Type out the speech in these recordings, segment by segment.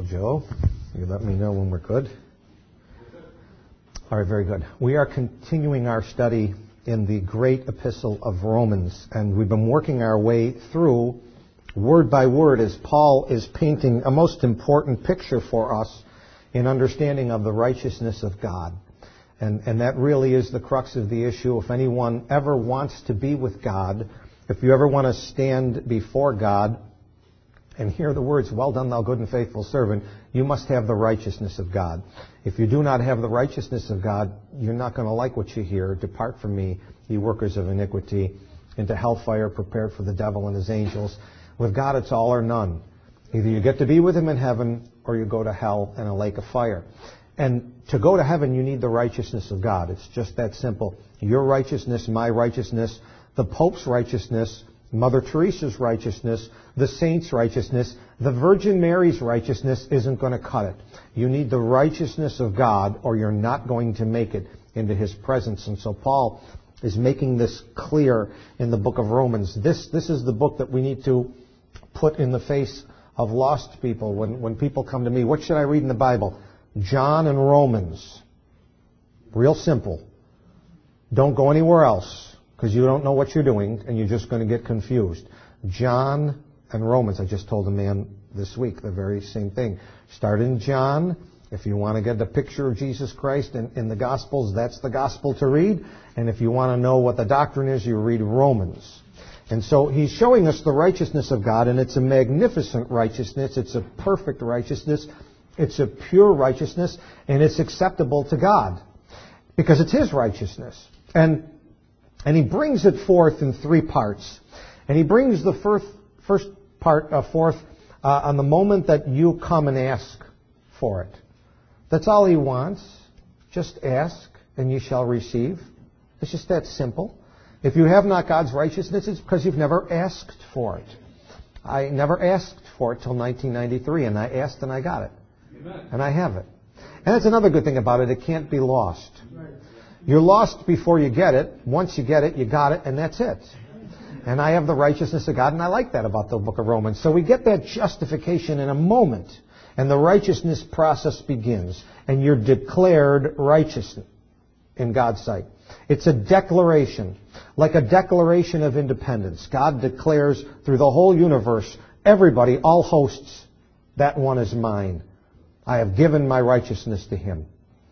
Joe. You let me know when we're good. All right, very good. We are continuing our study in the great epistle of Romans, and we've been working our way through word by word as Paul is painting a most important picture for us in understanding of the righteousness of God. And that really is the crux of the issue. If anyone ever wants to be with God, if you ever want to stand before God and hear the words, "Well done, thou good and faithful servant," you must have the righteousness of God. If you do not have the righteousness of God, you're not going to like what you hear. "Depart from me, ye workers of iniquity, into hellfire prepared for the devil and his angels." With God, it's all or none. Either you get to be with him in heaven, or you go to hell and a lake of fire. And to go to heaven, you need the righteousness of God. It's just that simple. Your righteousness, my righteousness, the Pope's righteousness, Mother Teresa's righteousness, the saints' righteousness, the Virgin Mary's righteousness isn't going to cut it. You need the righteousness of God, or you're not going to make it into his presence. And so Paul is making this clear in the book of Romans. This is the book that we need to put in the face of lost people. When people come to me, what should I read in the Bible? John and Romans. Real simple. Don't go anywhere else, because you don't know what you're doing, and you're just going to get confused. John and Romans. I just told a man this week the very same thing. Start in John. If you want to get the picture of Jesus Christ in the Gospels, that's the Gospel to read. And if you want to know what the doctrine is, you read Romans. And so he's showing us the righteousness of God, and it's a magnificent righteousness. It's a perfect righteousness. It's a pure righteousness, and it's acceptable to God because it's his righteousness. And he brings it forth in three parts. And he brings the first part forth on the moment that you come and ask for it. That's all he wants. Just ask, and you shall receive. It's just that simple. If you have not God's righteousness, it's because you've never asked for it. I never asked for it till 1993, and I asked and I got it. Amen. And I have it. And that's another good thing about it. It can't be lost. You're lost before you get it. Once you get it, you got it, and that's it. And I have the righteousness of God, and I like that about the book of Romans. So we get that justification in a moment, and the righteousness process begins, and you're declared righteous in God's sight. It's a declaration, like a declaration of independence. God declares through the whole universe, everybody, all hosts, that one is mine. I have given my righteousness to him.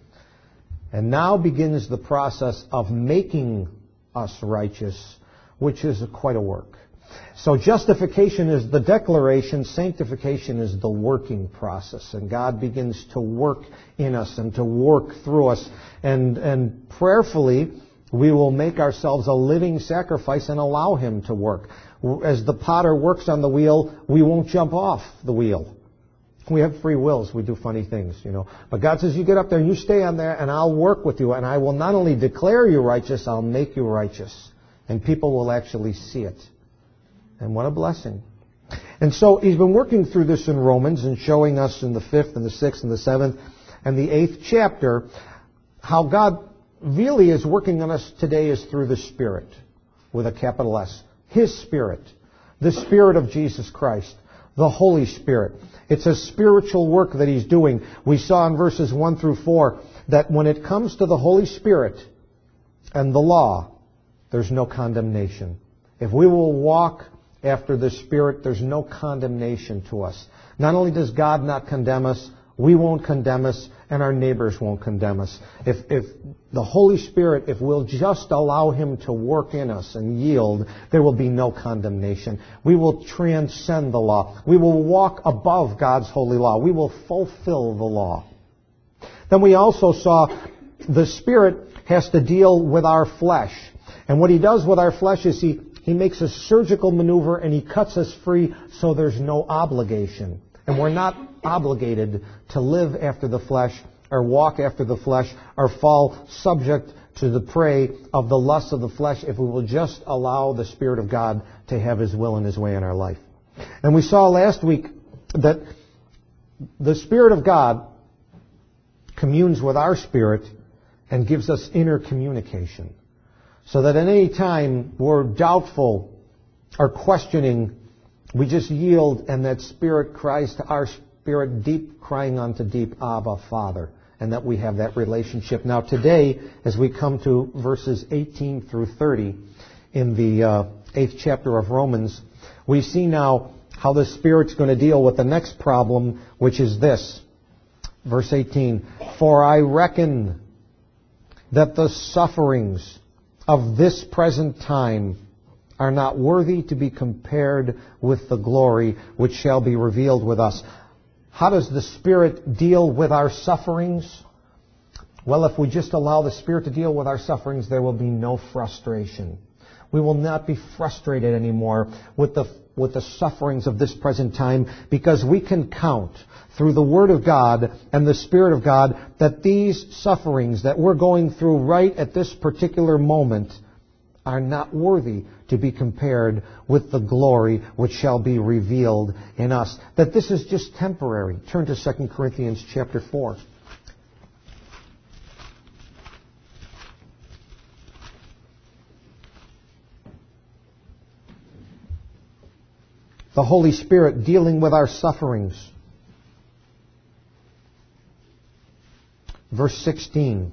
And now begins the process of making us righteous, which is quite a work. So justification is the declaration, sanctification is the working process, and God begins to work in us and to work through us, and prayerfully we will make ourselves a living sacrifice and allow him to work. As the potter works on the wheel, we won't jump off the wheel. We have free wills. We do funny things, But God says, you get up there and you stay on there, and I'll work with you, and I will not only declare you righteous, I'll make you righteous. And people will actually see it. And what a blessing. And so he's been working through this in Romans and showing us in the 5th and the 6th and the 7th and the 8th chapter how God really is working on us today is through the Spirit, with a capital S. His Spirit. The Spirit of Jesus Christ. The Holy Spirit. It's a spiritual work that he's doing. We saw in verses 1 through 4 that when it comes to the Holy Spirit and the law, there's no condemnation. If we will walk after the Spirit, there's no condemnation to us. Not only does God not condemn us, we won't condemn us, and our neighbors won't condemn us. If the Holy Spirit, if we'll just allow him to work in us and yield, there will be no condemnation. We will transcend the law. We will walk above God's holy law. We will fulfill the law. Then we also saw the Spirit has to deal with our flesh. And what he does with our flesh is he makes a surgical maneuver and he cuts us free so there's no obligation. And we're not obligated to live after the flesh or walk after the flesh or fall subject to the prey of the lust of the flesh if we will just allow the Spirit of God to have his will and his way in our life. And we saw last week that the Spirit of God communes with our spirit and gives us inner communication. So that at any time we're doubtful or questioning, we just yield, and that Spirit cries to our Spirit deep crying unto deep, Abba, Father, and that we have that relationship. Now today, as we come to verses 18 through 30 in the 8th chapter of Romans, we see now how the Spirit's going to deal with the next problem, which is this. Verse 18, for I reckon that the sufferings of this present time are not worthy to be compared with the glory which shall be revealed with us. How does the Spirit deal with our sufferings? Well, if we just allow the Spirit to deal with our sufferings, there will be no frustration. We will not be frustrated anymore with the sufferings of this present time, because we can count through the Word of God and the Spirit of God that these sufferings that we're going through right at this particular moment are not worthy to be compared with the glory which shall be revealed in us. That this is just temporary. Turn to 2 Corinthians chapter 4. The Holy Spirit dealing with our sufferings. Verse 16.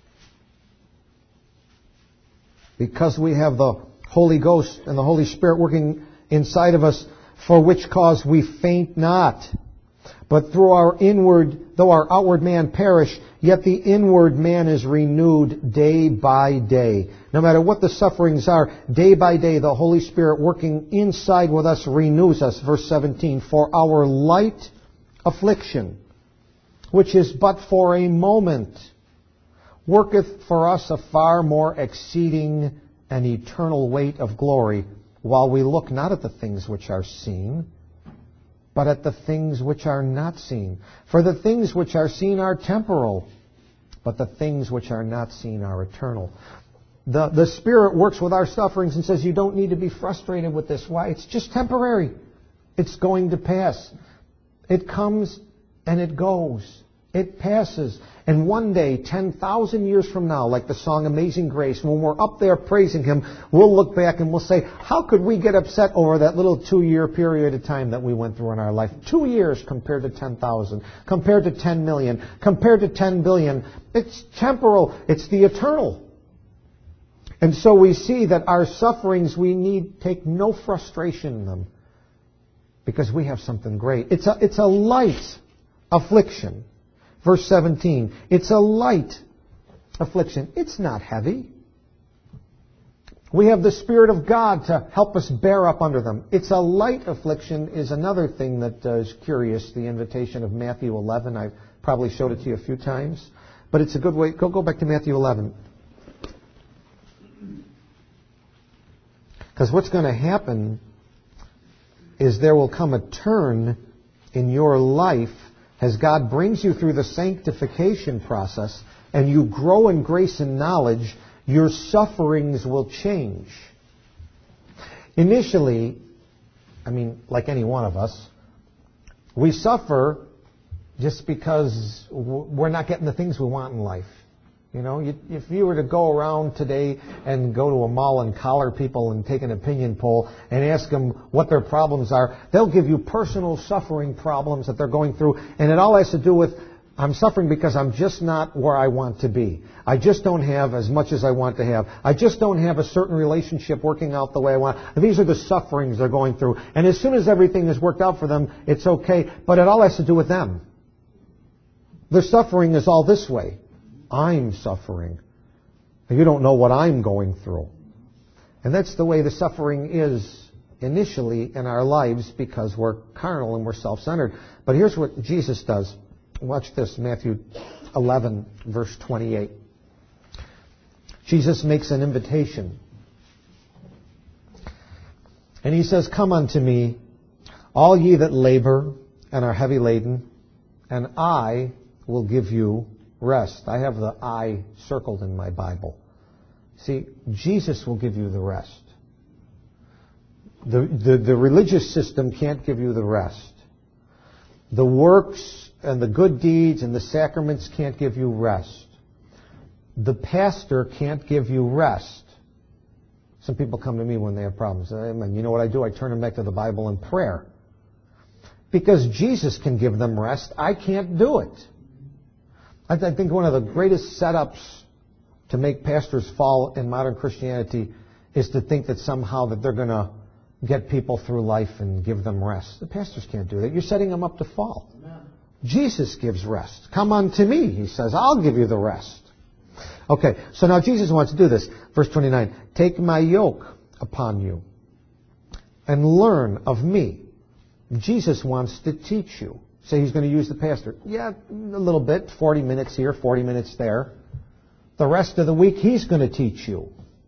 Because we have the Holy Ghost and the Holy Spirit working inside of us, for which cause we faint not. But though our outward man perish, yet the inward man is renewed day by day. No matter what the sufferings are, day by day the Holy Spirit working inside with us renews us. Verse 17, for our light affliction, which is but for a moment, worketh for us a far more exceeding and eternal weight of glory, while we look not at the things which are seen, but at the things which are not seen. For the things which are seen are temporal, but the things which are not seen are eternal. The Spirit works with our sufferings and says, you don't need to be frustrated with this. Why? It's just temporary. It's going to pass. It comes and it goes. It passes. And one day, 10,000 years from now, like the song Amazing Grace, when we're up there praising Him, we'll look back and we'll say, how could we get upset over that little 2-year period of time that we went through in our life? 2 years compared to 10,000, compared to 10 million, compared to 10 billion. It's temporal. It's the eternal. And so we see that our sufferings, we need take no frustration in them, because we have something great. It's a light affliction. Verse 17, it's a light affliction. It's not heavy. We have the Spirit of God to help us bear up under them. It's a light affliction is another thing that is curious, the invitation of Matthew 11. I probably showed it to you a few times, but it's a good way. Go back to Matthew 11. Because what's going to happen is there will come a turn in your life as God brings you through the sanctification process and you grow in grace and knowledge. Your sufferings will change. Initially, like any one of us, we suffer just because we're not getting the things we want in life. You know, if you were to go around today and go to a mall and collar people and take an opinion poll and ask them what their problems are, they'll give you personal suffering problems that they're going through, and it all has to do with, I'm suffering because I'm just not where I want to be. I just don't have as much as I want to have. I just don't have a certain relationship working out the way I want. These are the sufferings they're going through. And as soon as everything is worked out for them, it's okay. But it all has to do with them. Their suffering is all this way. I'm suffering. You don't know what I'm going through. And that's the way the suffering is initially in our lives, because we're carnal and we're self-centered. But here's what Jesus does. Watch this, Matthew 11, verse 28. Jesus makes an invitation. And He says, come unto me, all ye that labor and are heavy laden, and I will give you rest. I have the I circled in my Bible. See, Jesus will give you the rest. The religious system can't give you the rest. The works and the good deeds and the sacraments can't give you rest. The pastor can't give you rest. Some people come to me when they have problems. You know what I do? I turn them back to the Bible and prayer. Because Jesus can give them rest. I can't do it. I think one of the greatest setups to make pastors fall in modern Christianity is to think that somehow that they're going to get people through life and give them rest. The pastors can't do that. You're setting them up to fall. Amen. Jesus gives rest. Come unto me, he says. I'll give you the rest. Okay, so now Jesus wants to do this. Verse 29, take my yoke upon you and learn of me. Jesus wants to teach you. Say he's going to use the pastor. Yeah, a little bit. 40 minutes here, 40 minutes there. The rest of the week, he's going to teach you.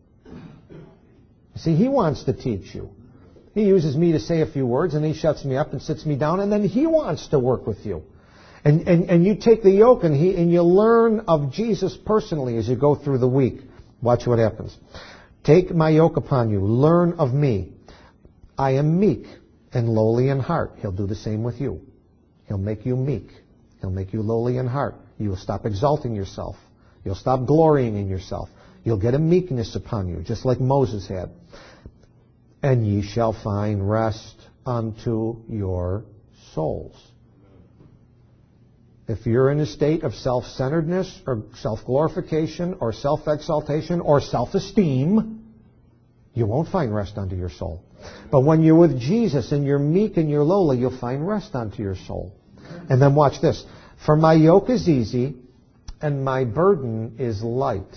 See, he wants to teach you. He uses me to say a few words, and he shuts me up and sits me down, and then he wants to work with you. And you take the yoke, and you learn of Jesus personally as you go through the week. Watch what happens. Take my yoke upon you. Learn of me. I am meek and lowly in heart. He'll do the same with you. He'll make you meek. He'll make you lowly in heart. You will stop exalting yourself. You'll stop glorying in yourself. You'll get a meekness upon you, just like Moses had. And ye shall find rest unto your souls. If you're in a state of self-centeredness or self-glorification or self-exaltation or self-esteem, you won't find rest unto your soul. But when you're with Jesus and you're meek and you're lowly, you'll find rest unto your soul. And then watch this. For my yoke is easy and my burden is light.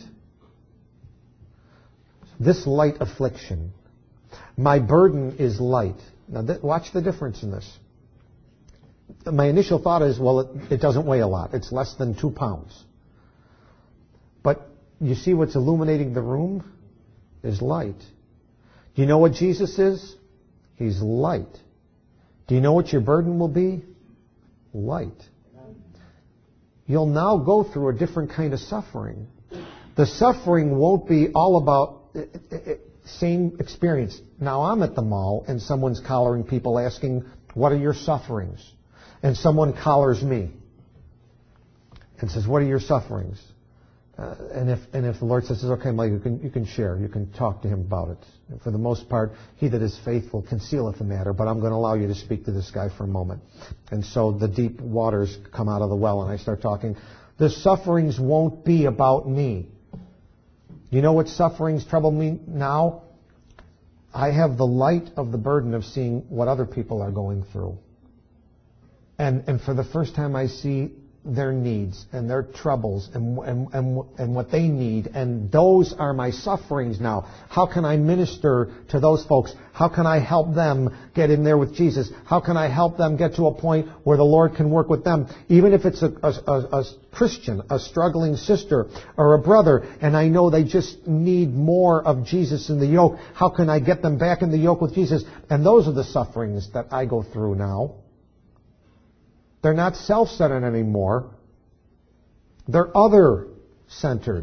This light affliction. My burden is light. Now watch the difference in this. My initial thought is, well, it doesn't weigh a lot. It's less than 2 pounds. But you see what's illuminating the room is light. Do you know what Jesus is? He's light. Do you know what your burden will be? Light. You'll now go through a different kind of suffering. The suffering won't be all about same experience. Now I'm at the mall and someone's collaring people asking, what are your sufferings? And someone collars me and says, what are your sufferings? And if the Lord says, okay, Mike, you can share. You can talk to him about it. And for the most part, he that is faithful concealeth the matter, but I'm going to allow you to speak to this guy for a moment. And so the deep waters come out of the well and I start talking. The sufferings won't be about me. You know what sufferings trouble me now? I have the light of the burden of seeing what other people are going through. And for the first time I see their needs and their troubles and what they need. And those are my sufferings now. How can I minister to those folks? How can I help them get in there with Jesus? How can I help them get to a point where the Lord can work with them? Even if it's a Christian, a struggling sister or a brother, and I know they just need more of Jesus in the yoke. How can I get them back in the yoke with Jesus? And those are the sufferings that I go through now. They're not self-centered anymore. They're other-centered.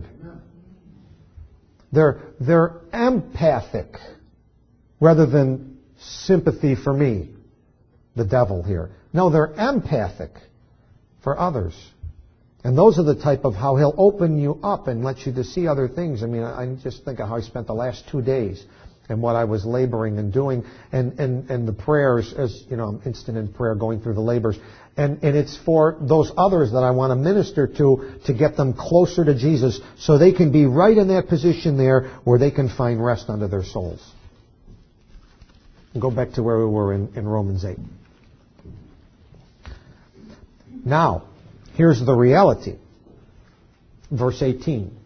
They're empathic rather than sympathy for me, the devil here. No, they're empathic for others. And those are the type of how he'll open you up and let you to see other things. I mean, I just think of how I spent the last 2 days and what I was laboring and doing and the prayers, as you know, I'm instant in prayer going through the labors. And it's for those others that I want to minister to get them closer to Jesus so they can be right in that position there where they can find rest unto their souls. And go back to where we were in Romans 8. Now, here's the reality. Verse 18.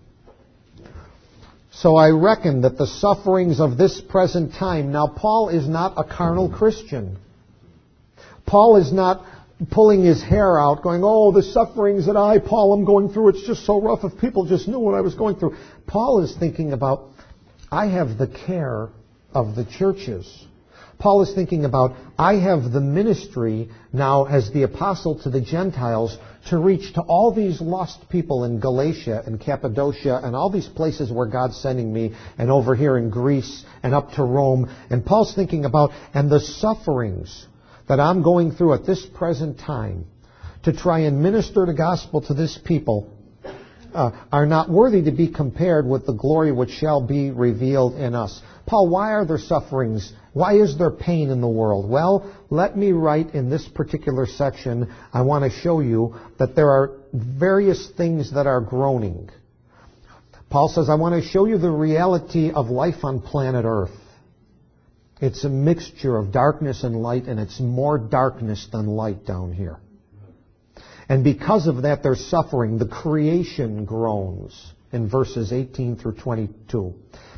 So I reckon that the sufferings of this present time... Now, Paul is not a carnal Christian. Paul is not pulling his hair out, going, oh, the sufferings that Paul, am going through, it's just so rough if people just knew what I was going through. Paul is thinking about, I have the care of the churches. Paul is thinking about, I have the ministry now as the apostle to the Gentiles to reach to all these lost people in Galatia and Cappadocia and all these places where God's sending me, and over here in Greece and up to Rome. And Paul's thinking about, and the sufferings that I'm going through at this present time to try and minister the gospel to this people. are not worthy to be compared with the glory which shall be revealed in us. Paul, why are there sufferings? Why is there pain in the world? Well, let me write in this particular section, I want to show you that there are various things that are groaning. Paul says, I want to show you the reality of life on planet Earth. It's a mixture of darkness and light, and it's more darkness than light down here. And because of that, there's suffering. The creation groans in verses 18 through 22.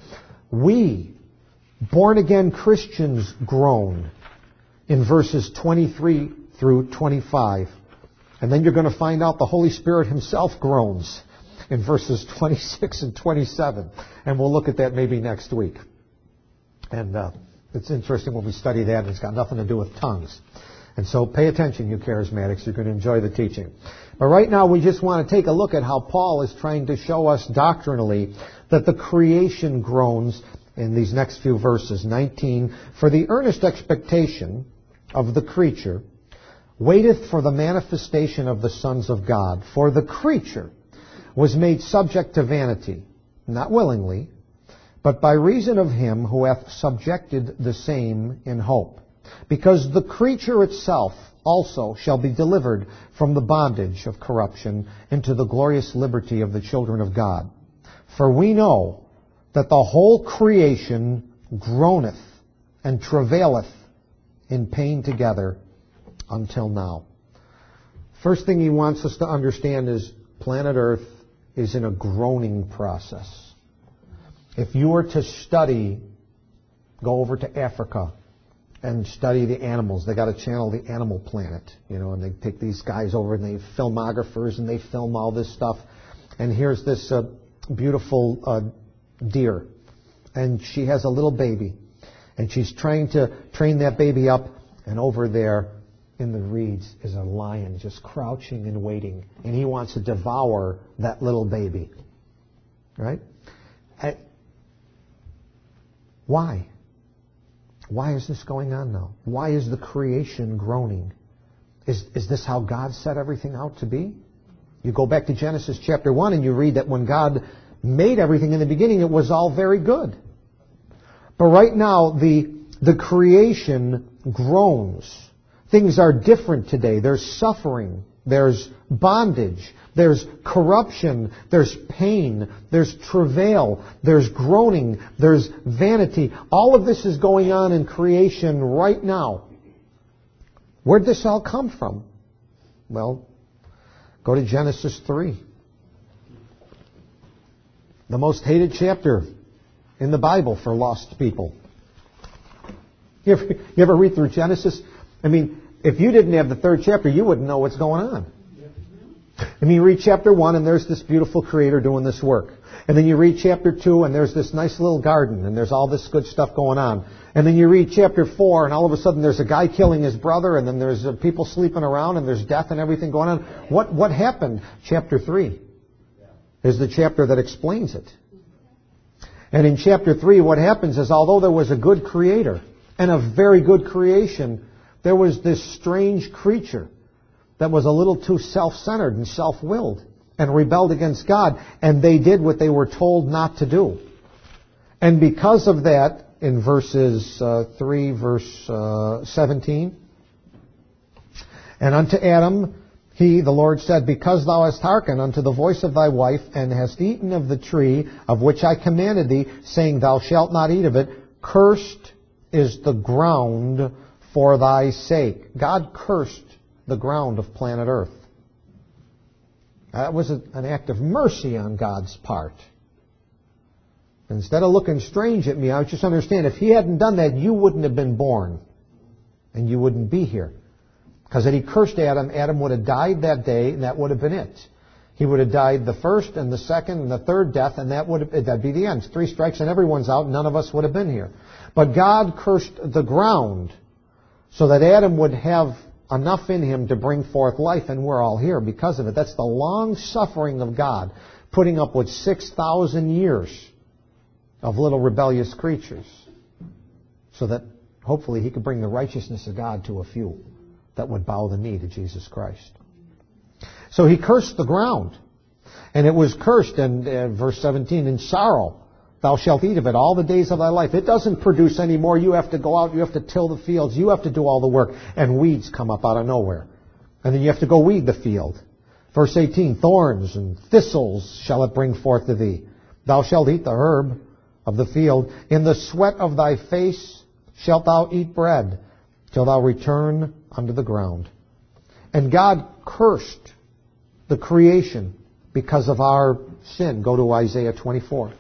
We, born-again Christians, groan in verses 23 through 25. And then you're going to find out the Holy Spirit himself groans in verses 26 and 27. And we'll look at that maybe next week. And it's interesting when we study that. It's got nothing to do with tongues. And so pay attention, you charismatics. You're going to enjoy the teaching. But right now we just want to take a look at how Paul is trying to show us doctrinally that the creation groans in these next few verses. 19, for the earnest expectation of the creature waiteth for the manifestation of the sons of God. For the creature was made subject to vanity, not willingly, but by reason of him who hath subjected the same in hope. Because the creature itself also shall be delivered from the bondage of corruption into the glorious liberty of the children of God. For we know that the whole creation groaneth and travaileth in pain together until now. First thing he wants us to understand is planet Earth is in a groaning process. If you were to study, go over to Africa and study the animals. They got a channel, the Animal Planet, and they take these guys over and they filmographers and they film all this stuff. And here's this beautiful deer, and she has a little baby, and she's trying to train that baby up. And over there in the reeds is a lion just crouching and waiting, and he wants to devour that little baby. Right? Why? Why is this going on now? Why is the creation groaning? Is this how God set everything out to be? You go back to Genesis chapter 1 and you read that when God made everything in the beginning, it was all very good. But right now, the creation groans. Things are different today. There's suffering. There's bondage. There's corruption. There's pain. There's travail. There's groaning. There's vanity. All of this is going on in creation right now. Where'd this all come from? Well, go to Genesis 3. The most hated chapter in the Bible for lost people. You ever read through Genesis? I mean, if you didn't have the third chapter, you wouldn't know what's going on. I mean, you read chapter 1 and there's this beautiful creator doing this work. And then you read chapter 2 and there's this nice little garden and there's all this good stuff going on. And then you read chapter 4 and all of a sudden there's a guy killing his brother and then there's people sleeping around and there's death and everything going on. What happened? Chapter 3 is the chapter that explains it. And in chapter 3 what happens is although there was a good creator and a very good creation, there was this strange creature that was a little too self-centered and self-willed and rebelled against God, and they did what they were told not to do. And because of that, in verses 3, verse 17, and unto Adam he, the Lord, said, because thou hast hearkened unto the voice of thy wife, and hast eaten of the tree of which I commanded thee, saying, thou shalt not eat of it, cursed is the ground for thy sake. God cursed the ground of planet Earth. That was an act of mercy on God's part. Instead of looking strange at me, I would just understand, if he hadn't done that, you wouldn't have been born. And you wouldn't be here. Because had he cursed Adam, Adam would have died that day, and that would have been it. He would have died the first and the second and the third death, and that'd be the end. 3 strikes and everyone's out, and none of us would have been here. But God cursed the ground so that Adam would have enough in him to bring forth life, and we're all here because of it. That's the long suffering of God, putting up with 6,000 years of little rebellious creatures, so that hopefully he could bring the righteousness of God to a few that would bow the knee to Jesus Christ. So he cursed the ground. And it was cursed in verse 17, in sorrow thou shalt eat of it all the days of thy life. It doesn't produce any more. You have to go out, you have to till the fields, you have to do all the work, and weeds come up out of nowhere. And then you have to go weed the field. Verse 18, thorns and thistles shall it bring forth to thee. Thou shalt eat the herb of the field. In the sweat of thy face shalt thou eat bread, till thou return unto the ground. And God cursed the creation because of our sin. Go to Isaiah 24.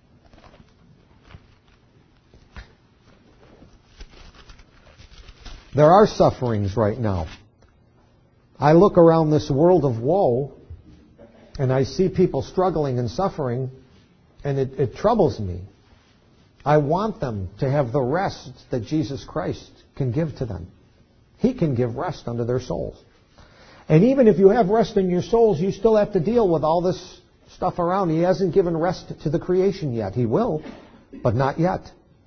There are sufferings right now. I look around this world of woe, and I see people struggling and suffering, and it troubles me. I want them to have the rest that Jesus Christ can give to them. He can give rest unto their souls. And even if you have rest in your souls, you still have to deal with all this stuff around. He hasn't given rest to the creation yet. He will, but not yet.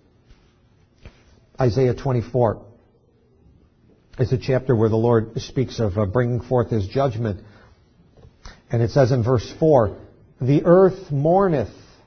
Isaiah 24. It's a chapter where the Lord speaks of bringing forth His judgment. And it says in verse 4, the earth mourneth.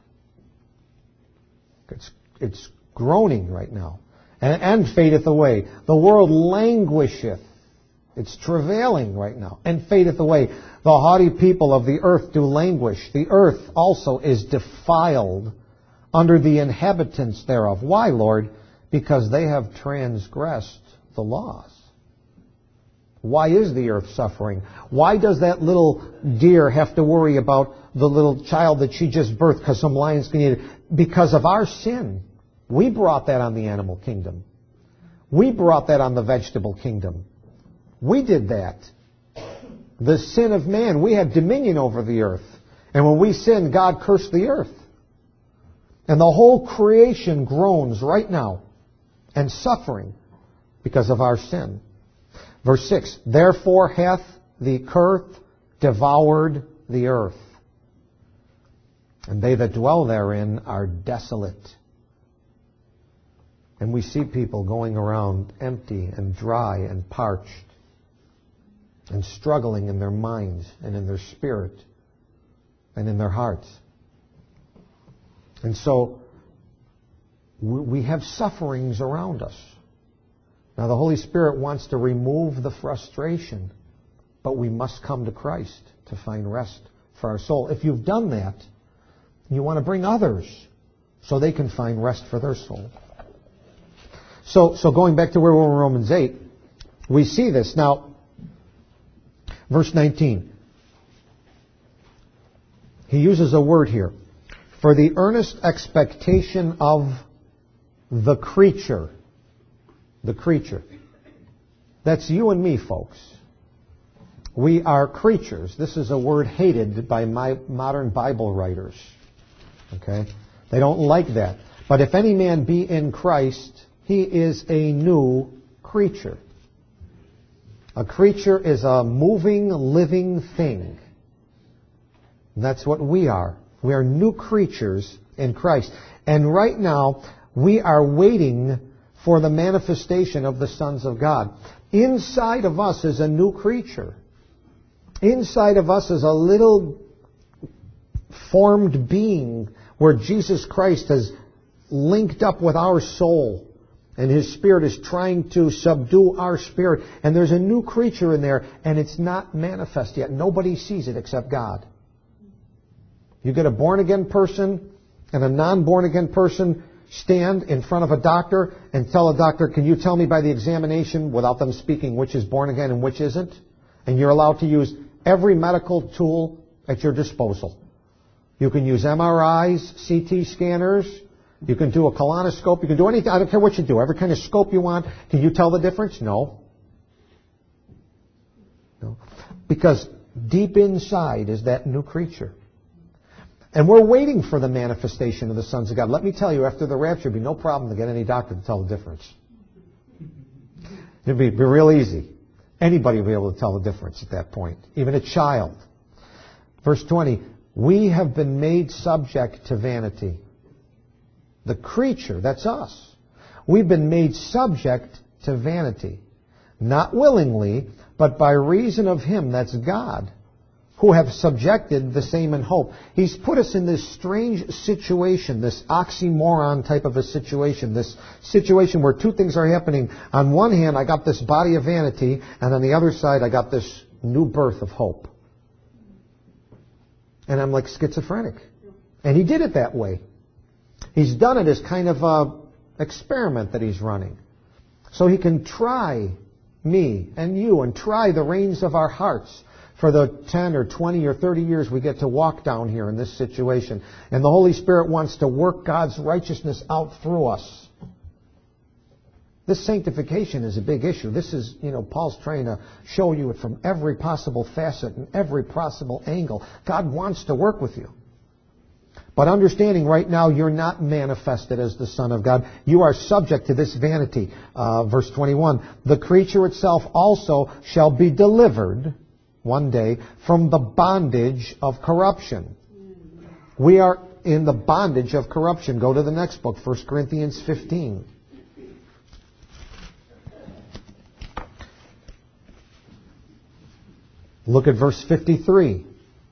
It's groaning right now. And fadeth away. The world languisheth. It's travailing right now. And fadeth away. The haughty people of the earth do languish. The earth also is defiled under the inhabitants thereof. Why, Lord? Because they have transgressed the laws. Why is the earth suffering? Why does that little deer have to worry about the little child that she just birthed because some lions can eat it? Because of our sin. We brought that on the animal kingdom. We brought that on the vegetable kingdom. We did that. The sin of man. We had dominion over the earth. And when we sinned, God cursed the earth. And the whole creation groans right now and suffering because of our sin. Verse 6, therefore hath the curse devoured the earth, and they that dwell therein are desolate. And we see people going around empty and dry and parched and struggling in their minds and in their spirit and in their hearts. And so we have sufferings around us. Now, the Holy Spirit wants to remove the frustration, but we must come to Christ to find rest for our soul. If you've done that, you want to bring others so they can find rest for their soul. So going back to where we were in Romans 8, we see this. Now, verse 19. He uses a word here. For the earnest expectation of the creature. The creature. That's you and me, folks. We are creatures. This is a word hated by my modern Bible writers. Okay? They don't like that. But if any man be in Christ, he is a new creature. A creature is a moving, living thing. That's what we are. We are new creatures in Christ. And right now, we are waiting for the manifestation of the sons of God. Inside of us is a new creature. Inside of us is a little formed being where Jesus Christ has linked up with our soul. And His Spirit is trying to subdue our spirit. And there's a new creature in there, and it's not manifest yet. Nobody sees it except God. You get a born-again person and a non-born-again person stand in front of a doctor and tell a doctor, can you tell me by the examination, without them speaking, which is born again and which isn't? And you're allowed to use every medical tool at your disposal. You can use MRIs, CT scanners, you can do a colonoscope, you can do anything. I don't care what you do. Every kind of scope you want. Can you tell the difference? No. No. Because deep inside is that new creature. And we're waiting for the manifestation of the sons of God. Let me tell you, after the rapture, it'd be no problem to get any doctor to tell the difference. It'd be real easy. Anybody will be able to tell the difference at that point, even a child. Verse 20, we have been made subject to vanity. The creature, that's us. We've been made subject to vanity. Not willingly, but by reason of Him, that's God, who have subjected the same in hope. He's put us in this strange situation, this oxymoron type of a situation, this situation where two things are happening. On one hand, I got this body of vanity, and on the other side, I got this new birth of hope. And I'm like schizophrenic. And he did it that way. He's done it as kind of an experiment that he's running. So he can try me and you and try the reins of our hearts for the 10 or 20 or 30 years we get to walk down here in this situation. And the Holy Spirit wants to work God's righteousness out through us. This sanctification is a big issue. This is, Paul's trying to show you it from every possible facet and every possible angle. God wants to work with you. But understanding right now you're not manifested as the Son of God. You are subject to this vanity. Verse 21, the creature itself also shall be delivered one day from the bondage of corruption. We are in the bondage of corruption. Go to the next book, 1 Corinthians 15. Look at verse 53.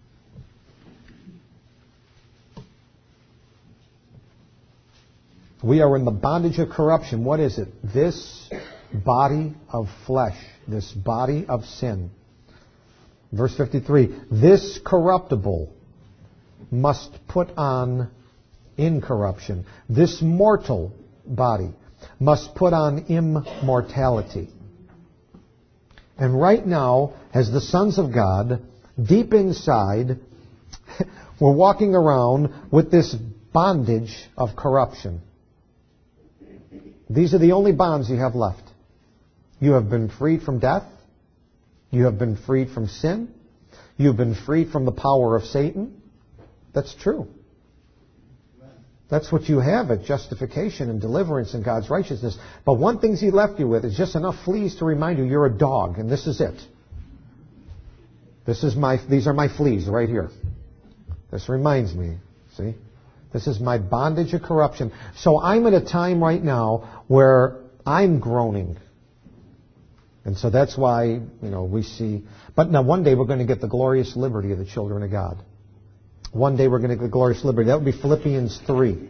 We are in the bondage of corruption. What is it? This body of flesh, this body of sin. Verse 53, this corruptible must put on incorruption. This mortal body must put on immortality. And right now, as the sons of God, deep inside, we're walking around with this bondage of corruption. These are the only bonds you have left. You have been freed from death. You have been freed from sin. You've been freed from the power of Satan. That's true. That's what you have at justification and deliverance and God's righteousness. But one thing He left you with is just enough fleas to remind you you're a dog, and this is it. These are my fleas right here. This reminds me, see? This is my bondage of corruption. So I'm at a time right now where I'm groaning. And so that's why, we see. But now one day we're going to get the glorious liberty of the children of God. One day we're going to get the glorious liberty. That would be Philippians 3.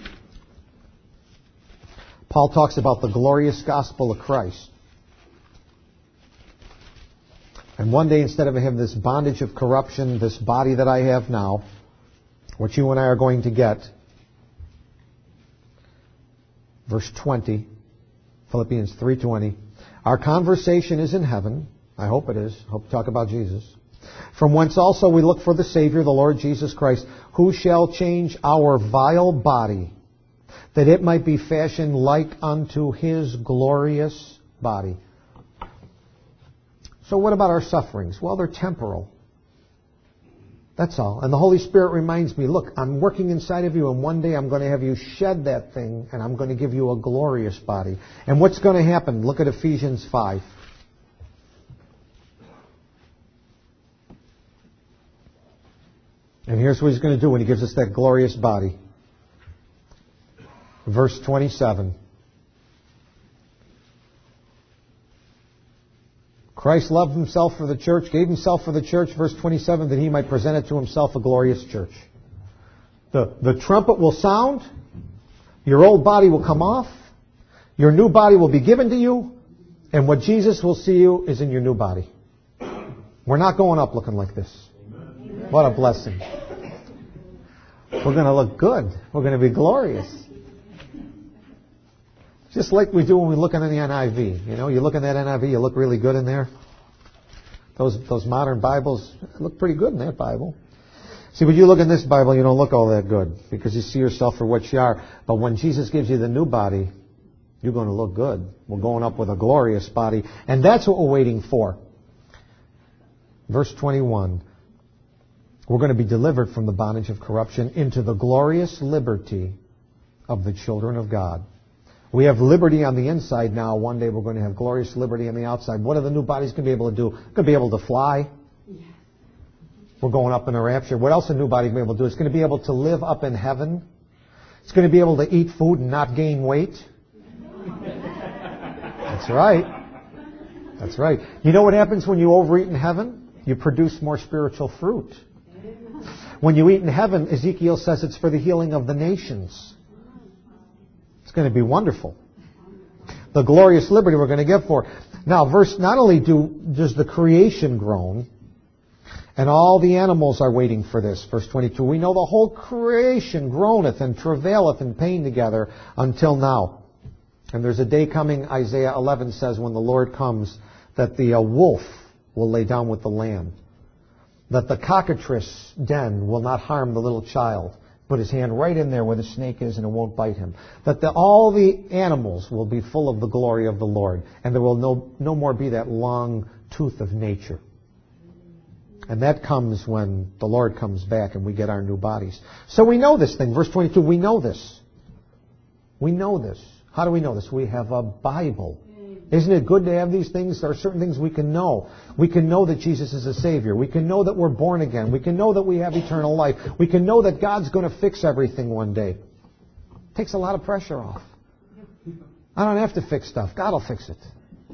Paul talks about the glorious gospel of Christ. And one day, instead of having this bondage of corruption, this body that I have now, what you and I are going to get, verse 20, Philippians 3:20, our conversation is in heaven. I hope it is. I hope to talk about Jesus. From whence also we look for the Savior, the Lord Jesus Christ, who shall change our vile body, that it might be fashioned like unto His glorious body. So what about our sufferings? Well, they're temporal. That's all. And the Holy Spirit reminds me, look, I'm working inside of you, and one day I'm going to have you shed that thing, and I'm going to give you a glorious body. And what's going to happen? Look at Ephesians 5. And here's what He's going to do when He gives us that glorious body. Verse 27. Christ loved Himself for the church, gave Himself for the church, verse 27, that He might present it to Himself a glorious church. The trumpet will sound, your old body will come off, your new body will be given to you, and what Jesus will see you is in your new body. We're not going up looking like this. What a blessing. We're going to look good. We're going to be glorious. Just like we do when we look in the NIV. You look in that NIV, you look really good in there. Those modern Bibles look pretty good in that Bible. See, when you look in this Bible, you don't look all that good because you see yourself for what you are. But when Jesus gives you the new body, you're going to look good. We're going up with a glorious body. And that's what we're waiting for. Verse 21. We're going to be delivered from the bondage of corruption into the glorious liberty of the children of God. We have liberty on the inside now. One day we're going to have glorious liberty on the outside. What are the new bodies going to be able to do? Going to be able to fly. We're going up in a rapture. What else a new body going to be able to do? It's going to be able to live up in heaven. It's going to be able to eat food and not gain weight. That's right. That's right. You know what happens when you overeat in heaven? you produce more spiritual fruit. When you eat in heaven, Ezekiel says it's for the healing of the nations. It's going to be wonderful. The glorious liberty we're going to get for. Now, not only does the creation groan, and all the animals are waiting for this. Verse 22, we know the whole creation groaneth and travaileth in pain together until now. And there's a day coming, Isaiah 11 says, when the Lord comes, that the wolf will lay down with the lamb. That the cockatrice den will not harm the little child. Put his hand right in there where the snake is and it won't bite him. That all the animals will be full of the glory of the Lord. And there will no more be that long tooth of nature. And that comes when the Lord comes back and we get our new bodies. So we know this thing. Verse 22, we know this. We know this. How do we know this? We have a Bible. Isn't it good to have these things? There are certain things we can know. We can know that Jesus is a Savior. We can know that we're born again. We can know that we have eternal life. We can know that God's going to fix everything one day. It takes a lot of pressure off. I don't have to fix stuff. God will fix it.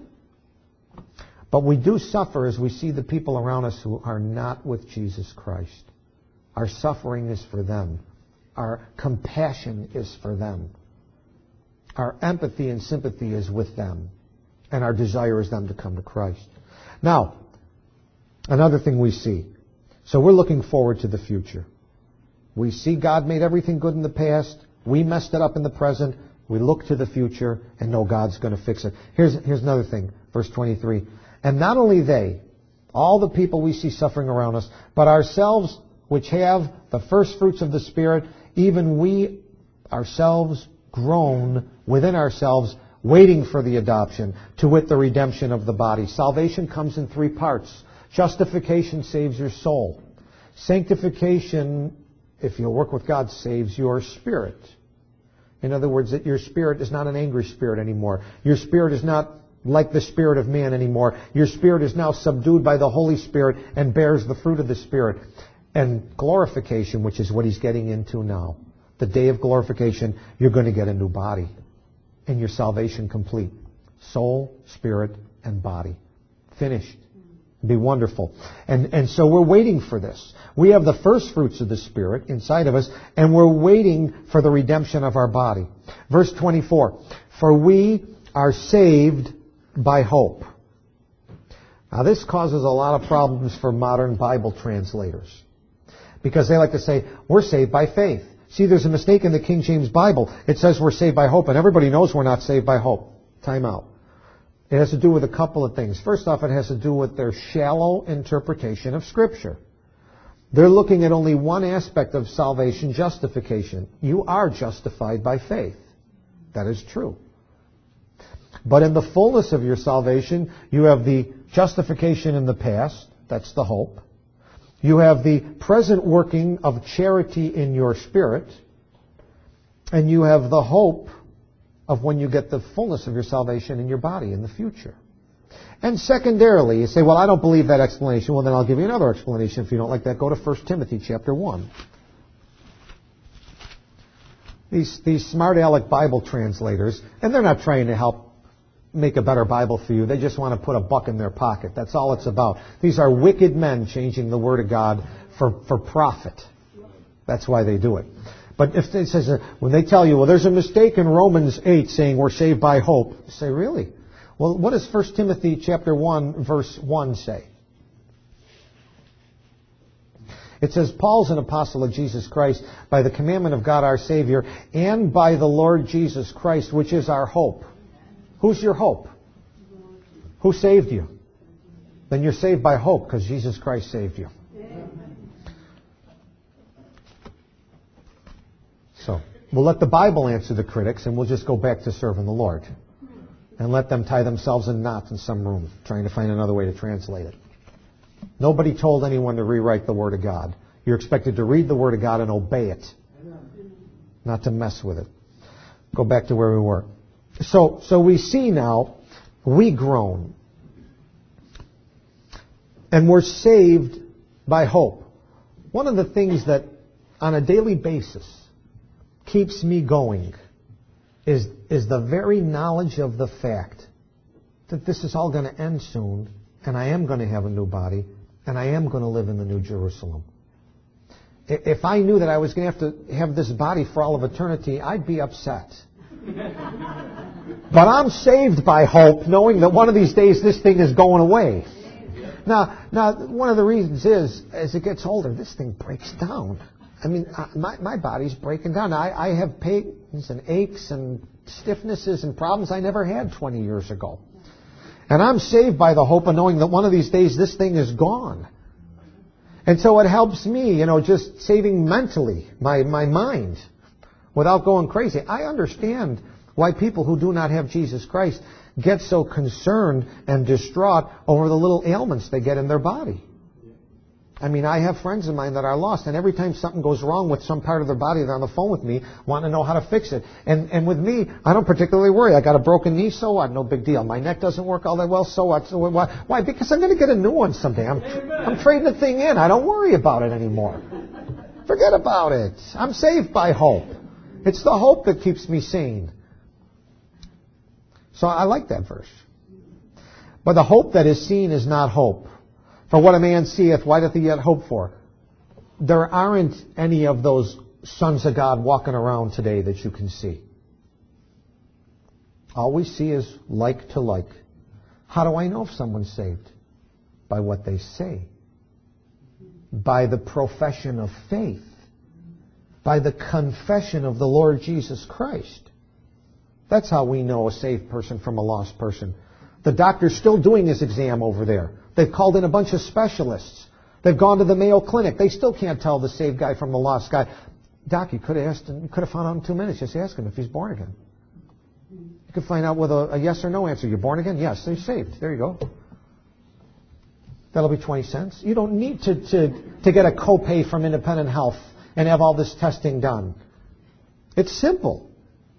But we do suffer as we see the people around us who are not with Jesus Christ. Our suffering is for them. Our compassion is for them. Our empathy and sympathy is with them. And our desire is them to come to Christ. Now, another thing we see. So we're looking forward to the future. We see God made everything good in the past. We messed it up in the present. We look to the future and know God's going to fix it. Here's another thing. Verse 23. And not only they, all the people we see suffering around us, but ourselves which have the first fruits of the Spirit, even we ourselves groan within ourselves, waiting for the adoption, to wit, the redemption of the body. Salvation comes in three parts. Justification saves your soul. Sanctification, if you work with God, saves your spirit. In other words, that your spirit is not an angry spirit anymore. Your spirit is not like the spirit of man anymore. Your spirit is now subdued by the Holy Spirit and bears the fruit of the Spirit. And glorification, which is what he's getting into now. The day of glorification, you're going to get a new body. And your salvation complete. Soul, spirit, and body. Finished. It'd be wonderful. And so we're waiting for this. We have the first fruits of the Spirit inside of us, and we're waiting for the redemption of our body. Verse 24. For we are saved by hope. Now this causes a lot of problems for modern Bible translators. Because they like to say, we're saved by faith. See, there's a mistake in the King James Bible. It says we're saved by hope, and everybody knows we're not saved by hope. Time out. It has to do with a couple of things. First off, it has to do with their shallow interpretation of Scripture. They're looking at only one aspect of salvation, justification. You are justified by faith. That is true. But in the fullness of your salvation, you have the justification in the past. That's the hope. You have the present working of charity in your spirit. And you have the hope of when you get the fullness of your salvation in your body in the future. And secondarily, you say, well, I don't believe that explanation. Well, then I'll give you another explanation. If you don't like that, go to 1 Timothy chapter 1. These smart aleck Bible translators, and they're not trying to help make a better Bible for you. They just want to put a buck in their pocket. That's all it's about. These are wicked men changing the Word of God for profit. That's why they do it. But if it says, when they tell you, well, there's a mistake in Romans 8 saying we're saved by hope, you say, really? Well, what does 1 Timothy chapter 1, verse 1 say? It says, Paul's an apostle of Jesus Christ by the commandment of God our Savior and by the Lord Jesus Christ, which is our hope. Who's your hope? Who saved you? Then you're saved by hope because Jesus Christ saved you. So, we'll let the Bible answer the critics and we'll just go back to serving the Lord. And let them tie themselves in knots in some room trying to find another way to translate it. Nobody told anyone to rewrite the Word of God. You're expected to read the Word of God and obey it. Not to mess with it. Go back to where we were. So we see now, we groan. And we're saved by hope. One of the things that on a daily basis keeps me going is the very knowledge of the fact that this is all going to end soon and I am going to have a new body And I am going to live in the New Jerusalem. If I knew that I was going to have to have this body for all of eternity, I'd be upset. But I'm saved by hope, knowing that one of these days this thing is going away. Now, one of the reasons is, as it gets older, this thing breaks down. I mean, my body's breaking down. I have pains and aches and stiffnesses and problems I never had 20 years ago. And I'm saved by the hope of knowing that one of these days this thing is gone. And so it helps me, just saving mentally, my mind, without going crazy. I understand why people who do not have Jesus Christ get so concerned and distraught over the little ailments they get in their body. I mean, I have friends of mine that are lost, and every time something goes wrong with some part of their body, they're on the phone with me, wanting to know how to fix it. And with me, I don't particularly worry. I got a broken knee, so what? No big deal. My neck doesn't work all that well, so what? So what? Why? Because I'm going to get a new one someday. I'm trading the thing in. I don't worry about it anymore. Forget about it. I'm saved by hope. It's the hope that keeps me sane. So I like that verse. But the hope that is seen is not hope. For what a man seeth, why doth he yet hope for? There aren't any of those sons of God walking around today that you can see. All we see is like to like. How do I know if someone's saved? By what they say. By the profession of faith. By the confession of the Lord Jesus Christ. That's how we know a saved person from a lost person. The doctor's still doing his exam over there. They've called in a bunch of specialists. They've gone to the Mayo Clinic. They still can't tell the saved guy from the lost guy. Doc, you could have asked him, you could have found out in 2 minutes. Just ask him if he's born again. You could find out with a yes or no answer. You're born again? Yes. So you're saved. There you go. That'll be 20 cents. You don't need to get a copay from Independent Health and have all this testing done. It's simple.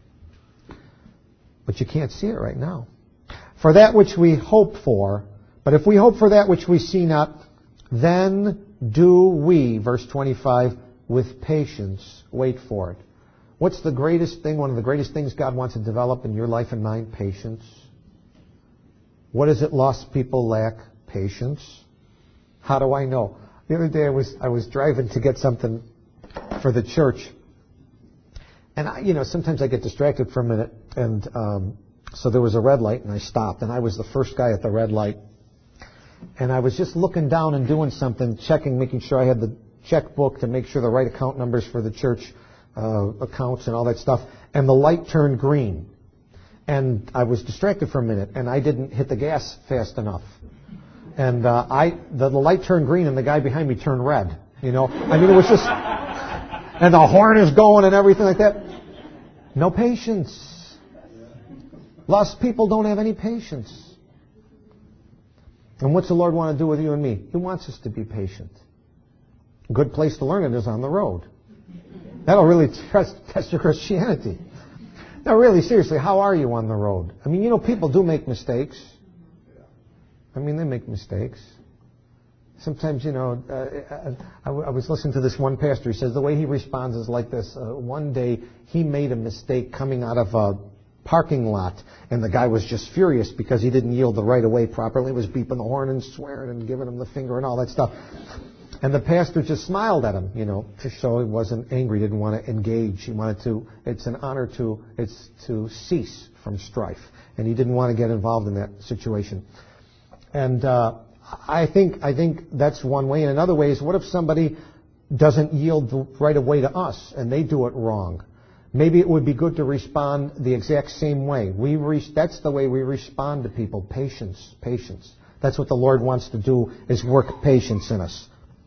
But you can't see it right now. For that which we hope for, but if we hope for that which we see not, then do we, verse 25, with patience wait for it. What's the greatest thing, one of the greatest things God wants to develop in your life and mine? Patience. What is it lost people lack? Patience. How do I know? The other day I was driving to get something for the church. And sometimes I get distracted for a minute, and so there was a red light, and I stopped, and I was the first guy at the red light. And I was just looking down and doing something, checking, making sure I had the checkbook to make sure the right account numbers for the church accounts and all that stuff. And the light turned green. And I was distracted for a minute, and I didn't hit the gas fast enough. And the light turned green, and the guy behind me turned red. I mean, it was just... And the horn is going and everything like that. No patience. Lost people don't have any patience. And what's the Lord want to do with you and me? He wants us to be patient. A good place to learn it is on the road. That'll really test your Christianity. Now, really, seriously, how are you on the road? I mean, people do make mistakes. I mean, they make mistakes. Sometimes, I was listening to this one pastor. He says the way he responds is like this. One day, he made a mistake coming out of a parking lot, and the guy was just furious because he didn't yield the right of way properly. He was beeping the horn and swearing and giving him the finger and all that stuff. And the pastor just smiled at him, so he wasn't angry, didn't want to engage. He wanted to, it's an honor to cease from strife. And he didn't want to get involved in that situation. And I think that's one way. And another way is, what if somebody doesn't yield the right of way to us and they do it wrong? Maybe it would be good to respond the exact same way. That's the way we respond to people. Patience. Patience. That's what the Lord wants to do, is work patience in us.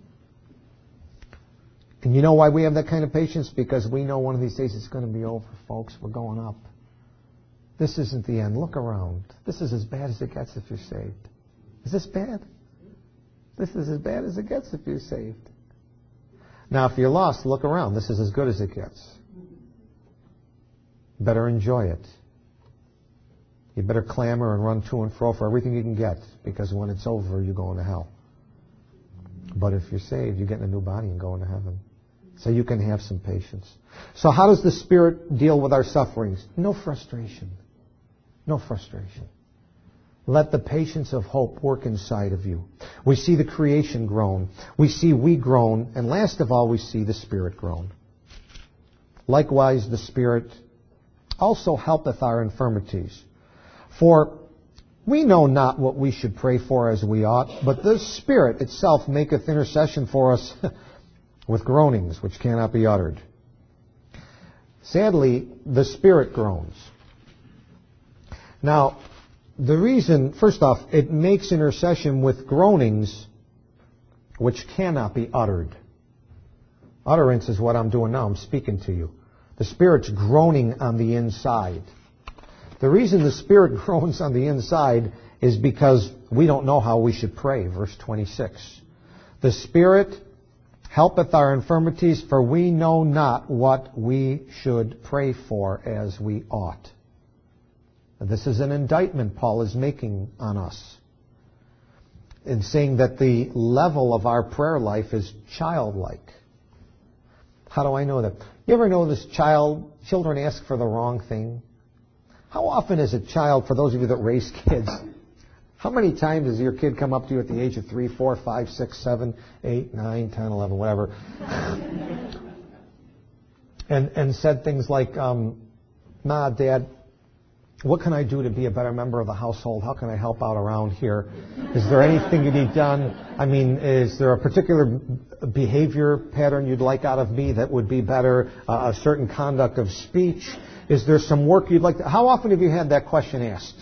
And you know why we have that kind of patience? Because we know one of these days it's going to be over, folks. We're going up. This isn't the end. Look around. This is as bad as it gets if you're saved. Is this bad? This is as bad as it gets if you're saved. Now, if you're lost, look around. This is as good as it gets. Better enjoy it. You better clamor and run to and fro for everything you can get, because when it's over, you're going to hell. But if you're saved, you're getting a new body and going to heaven. So you can have some patience. So how does the Spirit deal with our sufferings? No frustration. No frustration. Let the patience of hope work inside of you. We see the creation groan. We see we groan. And last of all, we see the Spirit groan. Likewise, the Spirit also helpeth our infirmities. For we know not what we should pray for as we ought, but the Spirit itself maketh intercession for us with groanings which cannot be uttered. Sadly, the Spirit groans. Now, the reason, first off, it makes intercession with groanings which cannot be uttered. Utterance is what I'm doing now. I'm speaking to you. The Spirit's groaning on the inside. The reason the Spirit groans on the inside is because we don't know how we should pray. Verse 26. The Spirit helpeth our infirmities, for we know not what we should pray for as we ought. This is an indictment Paul is making on us in saying that the level of our prayer life is childlike. How do I know that? You ever know this children ask for the wrong thing? How often is a child, for those of you that raise kids, how many times does your kid come up to you at the age of 3, 4, 5, 6, 7, 8, 9, 10, 11, whatever, and said things like, "Ma, Dad, what can I do to be a better member of the household? How can I help out around here? Is there anything you need done? I mean, is there a particular behavior pattern you'd like out of me that would be better? A certain conduct of speech? Is there some work you'd like to..." How often have you had that question asked?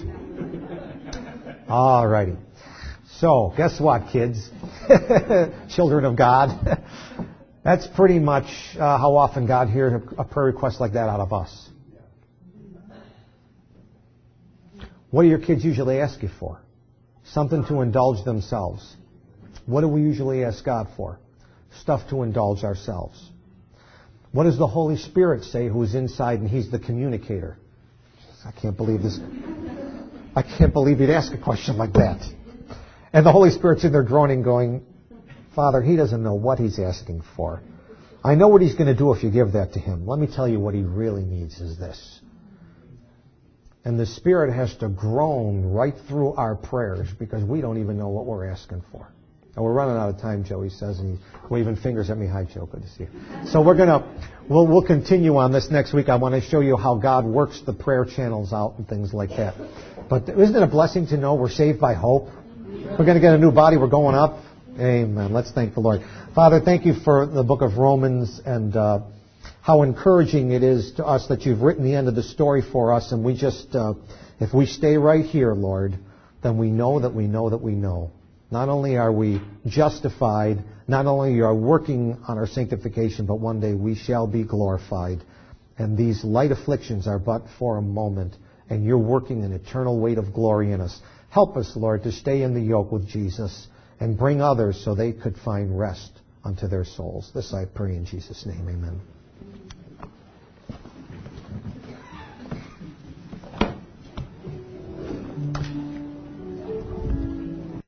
All righty. So, guess what, kids? Children of God. That's pretty much how often God hears a prayer request like that out of us. What do your kids usually ask you for? Something to indulge themselves. What do we usually ask God for? Stuff to indulge ourselves. What does the Holy Spirit say, who is inside and He's the communicator? I can't believe this. I can't believe you'd ask a question like that. And the Holy Spirit's in there groaning, going, "Father, He doesn't know what He's asking for. I know what He's going to do if you give that to Him. Let me tell you what He really needs is this." And the Spirit has to groan right through our prayers because we don't even know what we're asking for. And we're running out of time, Joey says, and he's waving fingers at me. Hi, Joe. Good to see you. So we'll continue on this next week. I want to show you how God works the prayer channels out and things like that. But isn't it a blessing to know we're saved by hope? We're going to get a new body. We're going up. Amen. Let's thank the Lord. Father, thank you for the book of Romans and how encouraging it is to us that you've written the end of the story for us. And we just, if we stay right here, Lord, then we know that we know that we know. Not only are we justified, not only are we working on our sanctification, but one day we shall be glorified. And these light afflictions are but for a moment. And you're working an eternal weight of glory in us. Help us, Lord, to stay in the yoke with Jesus and bring others so they could find rest unto their souls. This I pray in Jesus' name. Amen.